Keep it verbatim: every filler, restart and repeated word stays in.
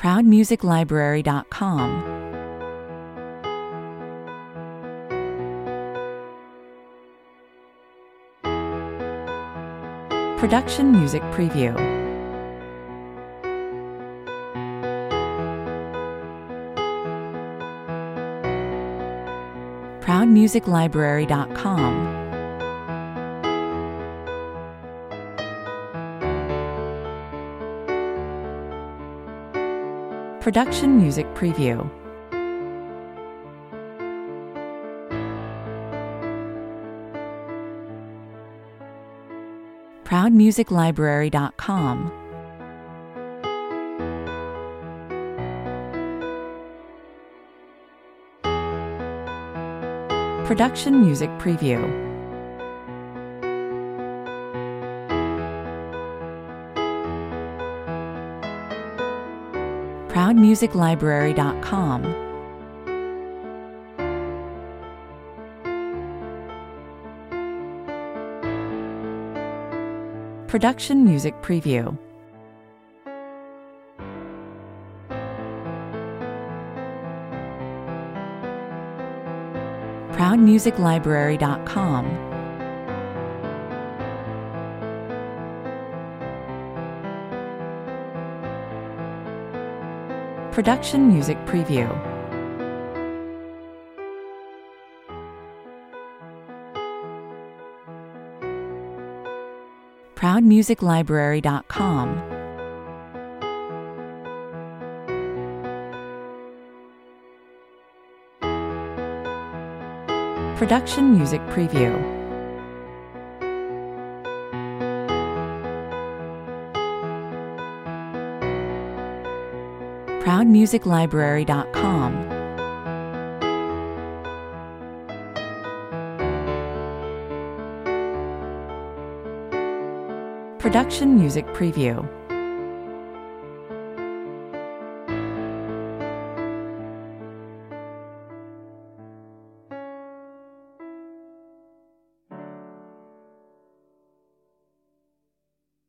proud music library dot com. Production Music Preview. proud music library dot com. Production Music Preview. proud music library dot com. Production Music Preview. proud music library dot com. Production Music Preview. proud music library dot com. Production Music Preview. proud music library dot com. Production Music Preview. proud music library dot com. Production Music Preview.